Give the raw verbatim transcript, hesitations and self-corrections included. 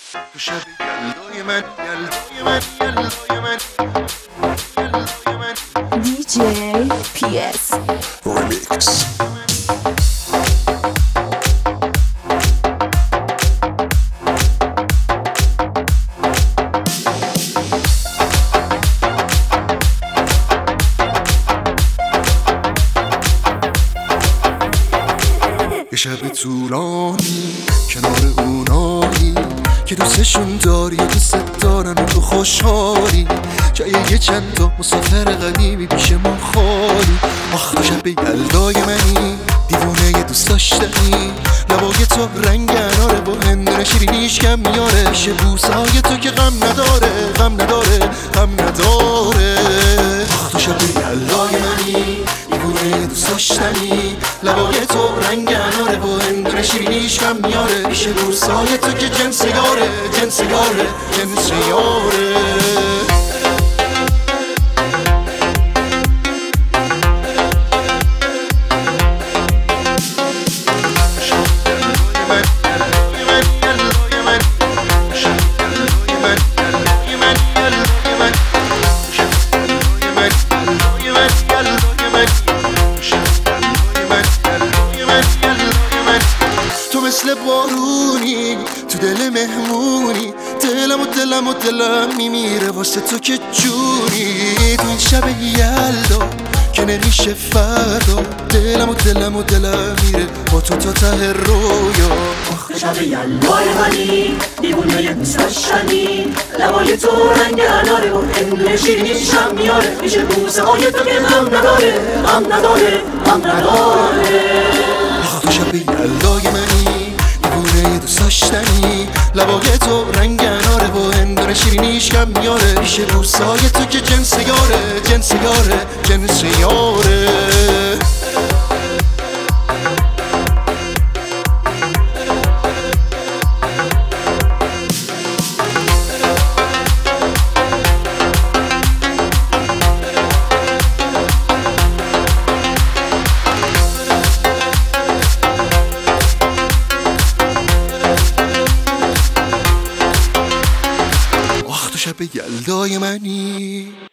تو شب یلدای من یلدای من یلدای من یلدای من دی جی پی اس ریمیکس. یه شب طولانی کنار اونایی که دوستشون داری و دوست دارن و تو خوشحالی، جای یه چند تا مسافر قدیمی پیش ما خالی. آخ تو شب یلدای منی، دیوونه یه دوست داشتنی، لبای تو رنگ اناره با هندونه شیرینیش کم میاره، شه بوسای تو که غم نداره غم نداره غم نداره. آخ تو شب یلدای منی، دیوونه یه دوست داشتنی، لبای تو رنگ اناره با هندونه شیرینیش کم میاره، شه بوسای تو که جنس یاره جنس یاره جنس یاره. مثل بارونی تو دل مهمونی، دلم و دلم و دلم میمیره واسه تو که جونی. تو این شب یلدا که نمیشه فردا، دلم و دلم و دلم میره با تو تا ته رویا. شب یلدای منی، دیوونه یه دوست داشتنی، لبای تو رنگ اناره و هندونه شیرینیش هم میاره، میشه بوسه های تو که غم نداره غم نداره غم نداره. تو شب یلدای منی، دیوونه یه دوست داشتنی، لبای تو رنگ اناره و هندونه شیرینیش کم میاره، میشه بوسای تو که جنس یاره جنس یاره جنس یاره. شب یلدای منی.